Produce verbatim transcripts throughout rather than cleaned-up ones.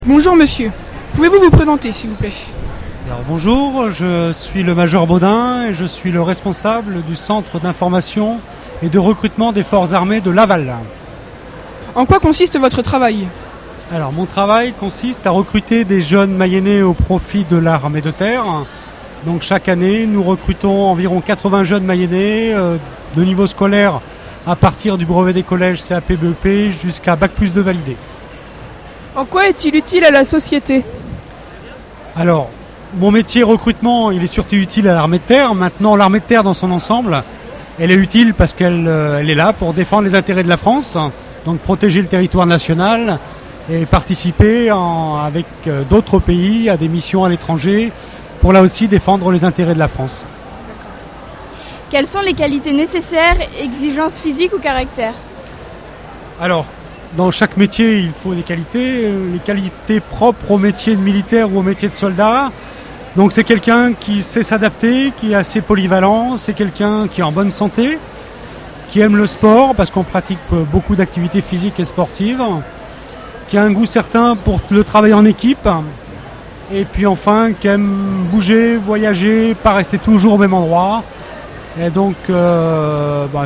Bonjour monsieur, pouvez-vous vous présenter s'il vous plaît? Alors bonjour, je suis le major Baudin et je suis le responsable du centre d'information et de recrutement des forces armées de Laval. En quoi consiste votre travail? Alors mon travail consiste à recruter des jeunes Mayennais au profit de l'armée de terre. Donc chaque année nous recrutons environ quatre-vingts jeunes Mayennais euh, de niveau scolaire à partir du brevet des collèges C A P B E P jusqu'à bac plus deux validé. En quoi est-il utile à la société? Alors, mon métier recrutement, il est surtout utile à l'armée de terre. Maintenant, l'armée de terre dans son ensemble, elle est utile parce qu'elle euh, elle est là pour défendre les intérêts de la France, donc protéger le territoire national et participer en, avec euh, d'autres pays à des missions à l'étranger pour là aussi défendre les intérêts de la France. Quelles sont les qualités nécessaires, exigences physiques ou caractère? Alors, dans chaque métier, il faut des qualités, les qualités propres au métier de militaire ou au métier de soldat. Donc c'est quelqu'un qui sait s'adapter, qui est assez polyvalent, c'est quelqu'un qui est en bonne santé, qui aime le sport parce qu'on pratique beaucoup d'activités physiques et sportives, qui a un goût certain pour le travail en équipe, et puis enfin qui aime bouger, voyager, pas rester toujours au même endroit. Et donc euh, bah,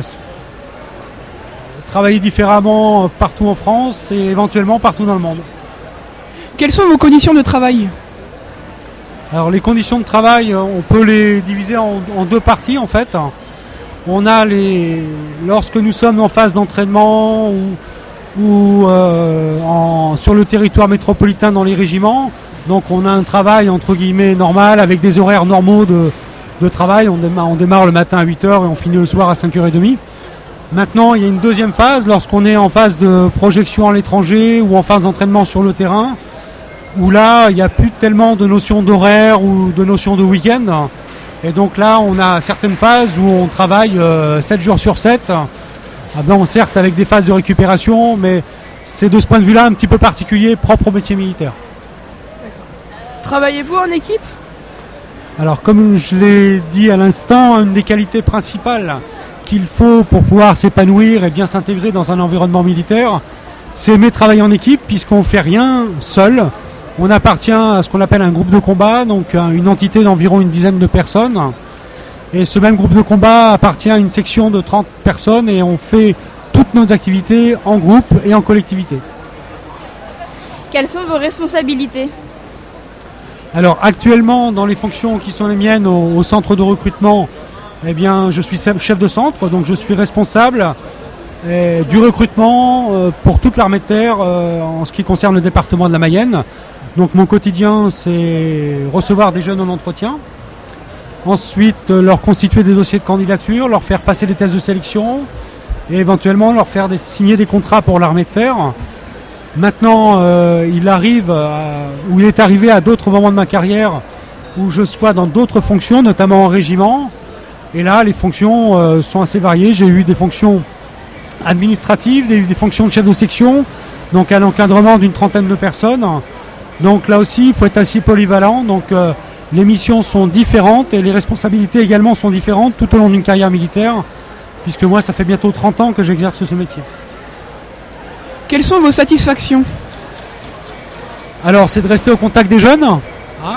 travailler différemment partout en France et éventuellement partout dans le monde. Quelles sont vos conditions de travail? Alors les conditions de travail, on peut les diviser en, en deux parties en fait. On a les lorsque nous sommes en phase d'entraînement ou, ou euh, en, sur le territoire métropolitain dans les régiments. Donc on a un travail entre guillemets normal avec des horaires normaux de, de travail. On démarre, on démarre le matin à huit heures et on finit le soir à cinq heures trente. Maintenant, il y a une deuxième phase, lorsqu'on est en phase de projection à l'étranger ou en phase d'entraînement sur le terrain, où là, il n'y a plus tellement de notions d'horaire ou de notions de week-end. Et donc là, on a certaines phases où on travaille euh, sept jours sur sept. Ah ben, certes, avec des phases de récupération, mais c'est de ce point de vue-là un petit peu particulier, propre au métier militaire. Travaillez-vous en équipe? Alors, comme je l'ai dit à l'instant, une des qualités principales qu'il faut pour pouvoir s'épanouir et bien s'intégrer dans un environnement militaire, c'est aimer travailler en équipe puisqu'on ne fait rien seul. On appartient à ce qu'on appelle un groupe de combat, donc une entité d'environ une dizaine de personnes. Et ce même groupe de combat appartient à une section de trente personnes et on fait toutes nos activités en groupe et en collectivité. Quelles sont vos responsabilités? Alors actuellement, dans les fonctions qui sont les miennes au, au centre de recrutement, eh bien, je suis chef de centre, donc je suis responsable eh, du recrutement euh, pour toute l'armée de terre euh, en ce qui concerne le département de la Mayenne. Donc mon quotidien, c'est recevoir des jeunes en entretien, ensuite euh, leur constituer des dossiers de candidature, leur faire passer des tests de sélection et éventuellement leur faire des, signer des contrats pour l'armée de terre. Maintenant, euh, il arrive, à, ou il est arrivé à d'autres moments de ma carrière où je sois dans d'autres fonctions, notamment en régiment. Et là, les fonctions euh, sont assez variées. J'ai eu des fonctions administratives, des, des fonctions de chef de section, donc un encadrement d'une trentaine de personnes. Donc là aussi, il faut être assez polyvalent. Donc euh, les missions sont différentes et les responsabilités également sont différentes tout au long d'une carrière militaire, puisque moi, ça fait bientôt trente ans que j'exerce ce métier. Quelles sont vos satisfactions? Alors, c'est de rester au contact des jeunes. Hein,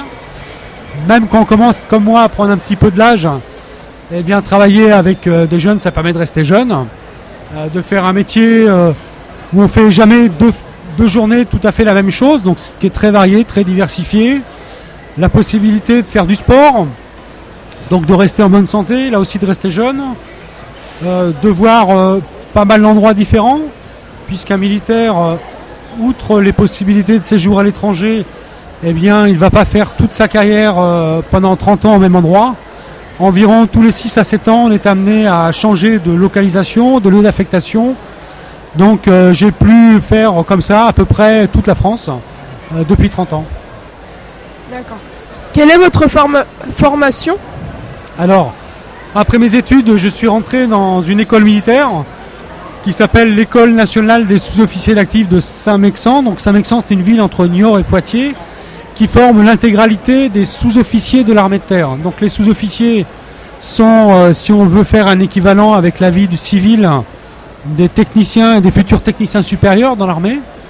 même quand on commence, comme moi, à prendre un petit peu de l'âge, eh bien, travailler avec euh, des jeunes, ça permet de rester jeune, euh, de faire un métier euh, où on fait jamais deux, deux journées tout à fait la même chose, donc ce qui est très varié, très diversifié. La possibilité de faire du sport, donc de rester en bonne santé, là aussi de rester jeune, euh, de voir euh, pas mal d'endroits différents, puisqu'un militaire, euh, outre les possibilités de séjour à l'étranger, eh bien, il ne va pas faire toute sa carrière euh, pendant trente ans au même endroit. Environ tous les six à sept ans, on est amené à changer de localisation, de lieu d'affectation. Donc euh, j'ai pu faire comme ça à peu près toute la France euh, depuis trente ans. D'accord. Quelle est votre forme- formation? Alors, après mes études, je suis rentré dans une école militaire qui s'appelle l'École nationale des sous-officiers d'actifs de Saint-Mexan. Donc Saint-Mexan, c'est une ville entre Niort et Poitiers qui forme l'intégralité des sous-officiers de l'armée de terre. Donc les sous-officiers sont, euh, si on veut faire un équivalent avec la vie du civil, des techniciens et des futurs techniciens supérieurs dans l'armée.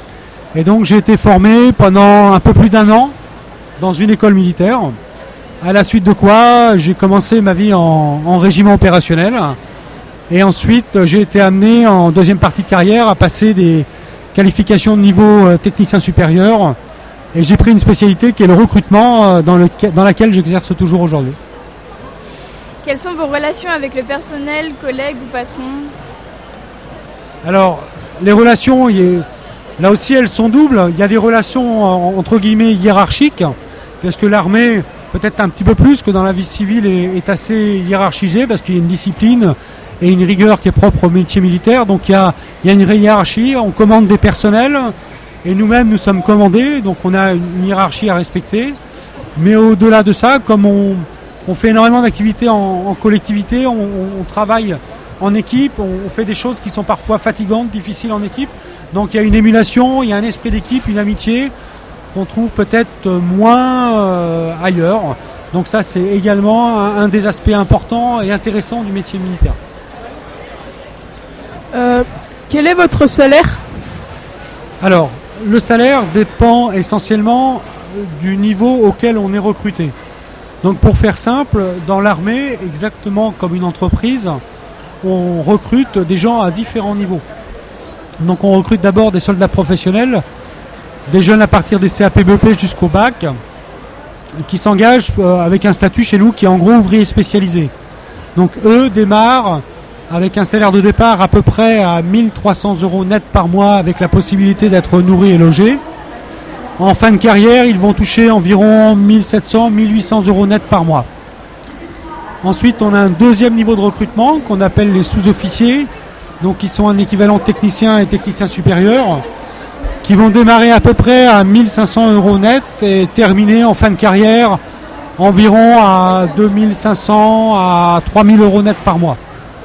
Et donc j'ai été formé pendant un peu plus d'un an dans une école militaire. À la suite de quoi, j'ai commencé ma vie en, en régiment opérationnel. Et ensuite, j'ai été amené en deuxième partie de carrière à passer des qualifications de niveau euh, technicien supérieur. Et j'ai pris une spécialité qui est le recrutement euh, dans, le, dans laquelle j'exerce toujours aujourd'hui. Quelles sont vos relations avec le personnel, collègues ou patrons? Alors, les relations, là aussi, elles sont doubles. Il y a des relations, entre guillemets, hiérarchiques, parce que l'armée, peut-être un petit peu plus que dans la vie civile, est, est assez hiérarchisée, parce qu'il y a une discipline et une rigueur qui est propre au métier militaire. Donc, il y a, il y a une hiérarchie, on commande des personnels, et nous-mêmes, nous sommes commandés, donc on a une hiérarchie à respecter. Mais au-delà de ça, comme on, on fait énormément d'activités en, en collectivité, on, on travaille en équipe, on, on fait des choses qui sont parfois fatigantes, difficiles en équipe. Donc il y a une émulation, il y a un esprit d'équipe, une amitié qu'on trouve peut-être moins euh, ailleurs. Donc ça, c'est également un, un des aspects importants et intéressants du métier militaire. Euh, quel est votre salaire? Alors, le salaire dépend essentiellement du niveau auquel on est recruté. Donc pour faire simple, dans l'armée, exactement comme une entreprise, on recrute des gens à différents niveaux. Donc on recrute d'abord des soldats professionnels, des jeunes à partir des C A P B E P jusqu'au bac, qui s'engagent avec un statut chez nous qui est en gros ouvrier spécialisé. Donc eux démarrent avec un salaire de départ à peu près à mille trois cents euros net par mois, avec la possibilité d'être nourris et logés. En fin de carrière, ils vont toucher environ mille sept cents, mille huit cents euros net par mois. Ensuite, on a un deuxième niveau de recrutement qu'on appelle les sous-officiers, donc qui sont un équivalent technicien et technicien supérieur, qui vont démarrer à peu près à mille cinq cents euros net et terminer en fin de carrière environ à deux mille cinq cents à trois mille euros net par mois.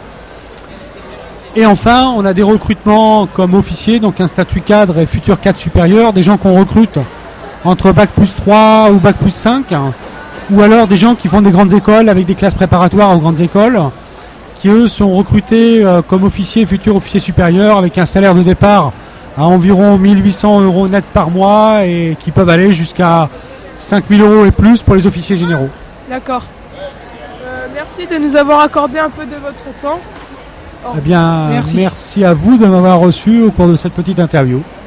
Et enfin, on a des recrutements comme officiers, donc un statut cadre et futur cadre supérieur, des gens qu'on recrute entre bac plus trois ou bac plus cinq, ou alors des gens qui font des grandes écoles avec des classes préparatoires aux grandes écoles, qui eux sont recrutés euh, comme officiers, futurs officiers supérieurs, avec un salaire de départ à environ mille huit cents euros net par mois et qui peuvent aller jusqu'à cinq mille euros et plus pour les officiers généraux. D'accord. Euh, merci de nous avoir accordé un peu de votre temps. Eh bien, merci. merci à vous de m'avoir reçu au cours de cette petite interview.